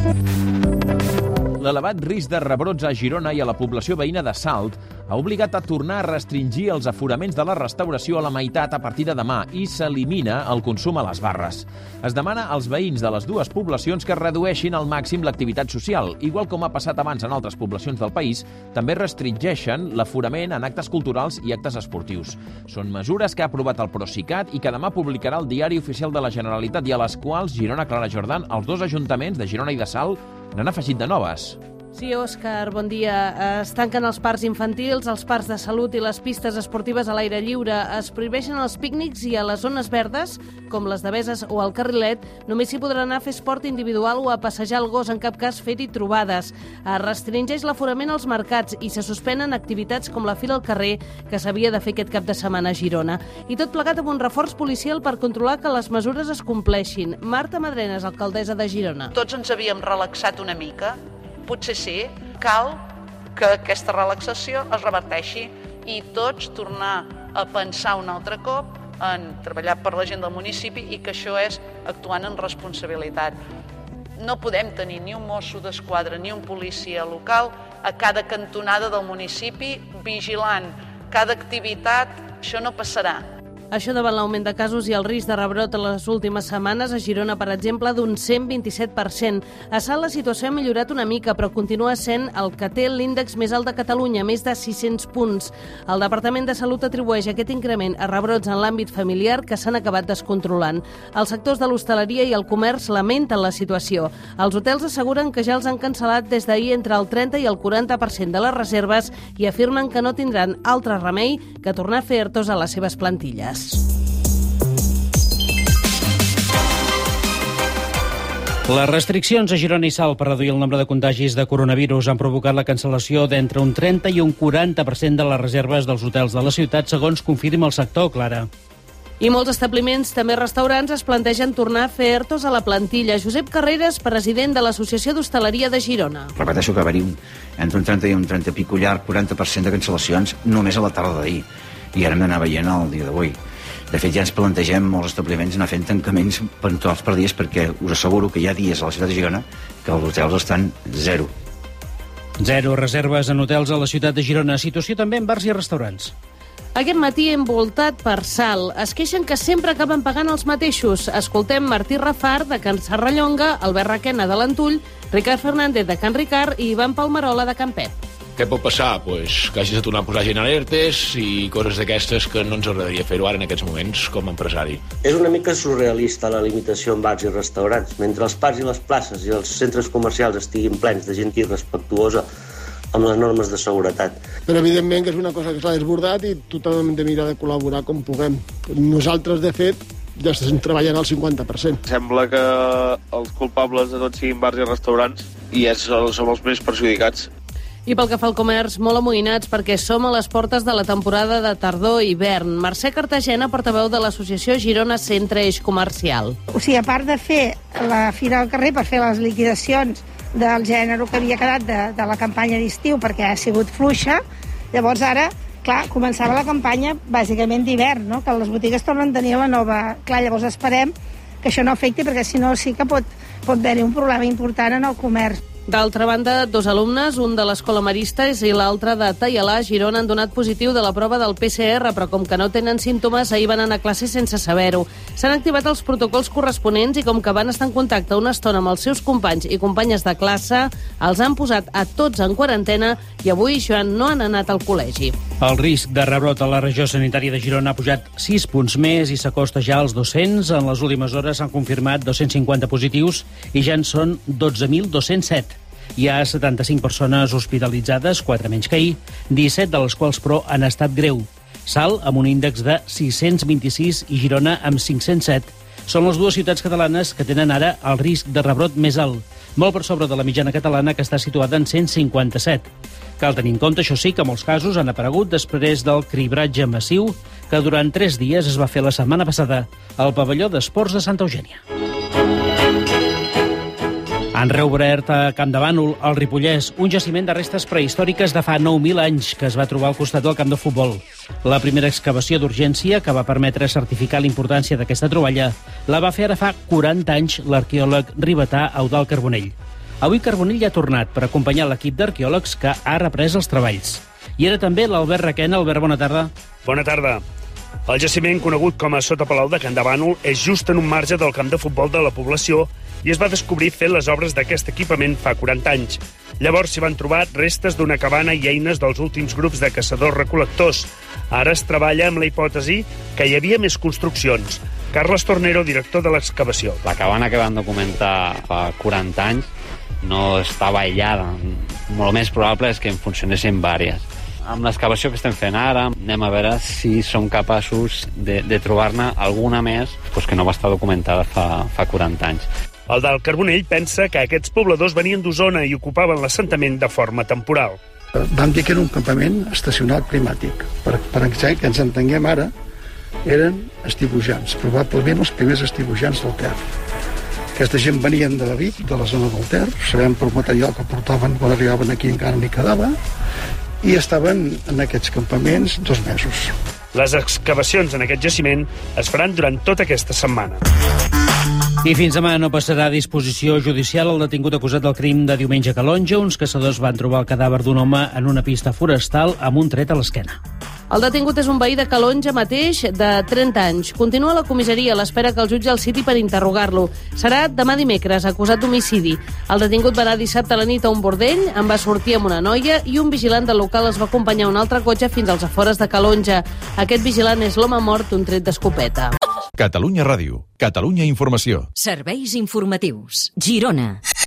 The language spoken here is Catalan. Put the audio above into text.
L'elevat risc de rebrots a Girona i a la població veïna de Salt ha obligat a tornar a restringir els aforaments de la restauració a la meitat a partir de demà i s'elimina el consum a les barres. Es demana als veïns de les dues poblacions que redueixin al màxim l'activitat social. Igual com ha passat abans en altres poblacions del país, també restringeixen l'aforament en actes culturals i actes esportius. Són mesures que ha aprovat el Procicat i que demà publicarà el Diari Oficial de la Generalitat i a les quals Girona, Clara Jordan, els dos ajuntaments de Girona i de Salt n'han afegit de noves. Sí, Òscar, bon dia. Es tanquen els parcs infantils, els parcs de salut i les pistes esportives a l'aire lliure. Es prohibeixen els pícnics i a les zones verdes, com les de Beses o el Carrilet, només s'hi podrà anar a fer esport individual o a passejar el gos, en cap cas fer-hi trobades. Es restringeix l'aforament als mercats i se suspenen activitats com la fira al carrer, que s'havia de fer aquest cap de setmana a Girona. I tot plegat amb un reforç policial per controlar que les mesures es compleixin. Marta Madrenas, alcaldessa de Girona. Tots ens havíem relaxat una mica. Potser sí, cal que aquesta relaxació es reverteixi i tots tornar a pensar un altre cop en treballar per la gent del municipi i que això és actuant en responsabilitat. No podem tenir ni un mosso d'esquadra ni un policia local a cada cantonada del municipi vigilant cada activitat. Això no passarà. Això davant l'augment de casos i el risc de rebrot en les últimes setmanes, a Girona, per exemple, d'un 127%. A Salt la situació ha millorat una mica, però continua sent el que té l'índex més alt de Catalunya, més de 600 punts. El Departament de Salut atribueix aquest increment a rebrots en l'àmbit familiar que s'han acabat descontrolant. Els sectors de l'hostaleria i el comerç lamenten la situació. Els hotels asseguren que ja els han cancel·lat des d'ahir entre el 30 i el 40% de les reserves i afirmen que no tindran altre remei que tornar a fer ERTOs a les seves plantilles. Les restriccions a Girona i Salt per reduir el nombre de contagis de coronavirus han provocat la cancel·lació d'entre un 30 i un 40% de les reserves dels hotels de la ciutat, segons confirma el sector, Clara. I molts establiments, també restaurants, es plantegen tornar a fer ERTOs a la plantilla. Josep Carreras, president de l'Associació d'Hostaleria de Girona. Repeteixo que va haver entre un 30 i un 30 pico llarg, 40% de cancel·lacions només a la tarda d'ahir. I ara hem d'anar veient el dia d'avui. De fet, ja ens plantegem molts establiments anar fent tancaments puntuals per dies, perquè us asseguro que hi ha dies a la ciutat de Girona que els hotels estan zero. Zero reserves en hotels a la ciutat de Girona. Situació també en bars i restaurants. Aquest matí envoltat per Salt. Es queixen que sempre acaben pagant els mateixos. Escoltem Martí Rafart, de Can Serrallonga, Albert Requena, de l'Antull, Ricard Fernández, de Can Ricard, i Ivan Palmerola, de Can Pep. Què pot passar? Pues que hagis de tornar a posar gent alertes i coses d'aquestes que no ens agradaria fer-ho ara en aquests moments com a empresari. És una mica surrealista la limitació en bars i restaurants. Mentre els parcs i les places i els centres comercials estiguin plens de gent irrespectuosa amb les normes de seguretat. Però evidentment que és una cosa que s'ha desbordat i tothom hem de mirar de col·laborar com puguem. Nosaltres, de fet, ja estem treballant al 50%. Sembla que els culpables de tot siguin bars i restaurants i som els més perjudicats. I pel que fa al comerç, molt amoïnats perquè som a les portes de la temporada de tardor i hivern. Mercè Cartagena, portaveu de l'associació Girona Centre Eix Comercial. O sigui, a part de fer la fira al carrer per fer les liquidacions del gènere que havia quedat de la campanya d'estiu perquè ha sigut fluixa, llavors ara, clar, començava la campanya bàsicament d'hivern, no? Que les botigues tornen a tenir la nova... Clar, llavors esperem que això no afecti perquè si no sí que pot haver-hi un problema important en el comerç. D'altra banda, dos alumnes, un de l'Escola Maristes i l'altre de Taialà, Girona, han donat positiu de la prova del PCR, però com que no tenen símptomes, ahir van anar a classe sense saber-ho. S'han activat els protocols corresponents i com que van estar en contacte una estona amb els seus companys i companyes de classe, els han posat a tots en quarantena i avui ja no han anat al col·legi. El risc de rebrot a la regió sanitària de Girona ha pujat 6 punts més i s'acosta ja als 200. En les últimes hores s'han confirmat 250 positius i ja en són 12.207. Hi ha 75 persones hospitalitzades, 4 menys que ahir, 17 de les quals, però, han estat greu. Salt, amb un índex de 626, i Girona, amb 507. Són les dues ciutats catalanes que tenen ara el risc de rebrot més alt, molt per sobre de la mitjana catalana, que està situada en 157. Cal tenir en compte, això sí, que molts casos han aparegut després del cribratge massiu que durant 3 dies es va fer la setmana passada al pavelló d'esports de Santa Eugènia. Han reobert a Camp de Bànol, al Ripollès, un jaciment de restes prehistòriques de fa 9.000 anys que es va trobar al costat del camp de futbol. La primera excavació d'urgència, que va permetre certificar la importància d'aquesta troballa, la va fer ara fa 40 anys l'arqueòleg ribetà Eudald Carbonell. Avui Carbonell ja ha tornat per acompanyar l'equip d'arqueòlegs que ha reprès els treballs. I era també l'Albert Requena. Albert, bona tarda. Bona tarda. El jaciment, conegut com a Sota Palau de Can de Bànol, és just en un marge del camp de futbol de la població i es va descobrir fent les obres d'aquest equipament fa 40 anys. Llavors s'hi van trobar restes d'una cabana i eines dels últims grups de caçadors-recol·lectors. Ara es treballa amb la hipòtesi que hi havia més construccions. Carles Tornero, director de l'excavació. La cabana que van documentar fa 40 anys no estava aïllada. Molt més probable és que en funcionessin vàries. Amb l'excavació que estem fent ara, anem a veure si som capaços de trobar-ne alguna més que no va estar documentada fa 40 anys. El del Carbonell pensa que aquests pobladors venien d'Osona i ocupaven l'assentament de forma temporal. Vam dir que era un campament estacional climàtic. Per que ens entenguem ara, eren estiuejants, probablement els primers estiuejants del Ter. Aquesta gent venien de Vic, de la zona del Ter, sabem per material que portaven quan arribaven aquí encara n'hi quedava, i estaven en aquests campaments 2 mesos. Les excavacions en aquest jaciment es faran durant tota aquesta setmana. I fins demà no passarà a disposició judicial el detingut acusat del crim de diumenge a Calonge. Uns caçadors van trobar el cadàver d'un home en una pista forestal amb un tret a l'esquena. El detingut és un veí de Calonge mateix, de 30 anys. Continua a la comissaria a l'espera que el jutge el citi per interrogar-lo. Serà demà dimecres, acusat d'homicidi. El detingut va anar dissabte a la nit a un bordell, en va sortir amb una noia i un vigilant del local els va acompanyar a un altre cotxe fins als afores de Calonge. Aquest vigilant és l'home mort d'un tret d'escopeta. Catalunya Ràdio. Catalunya Informació. Serveis informatius. Girona.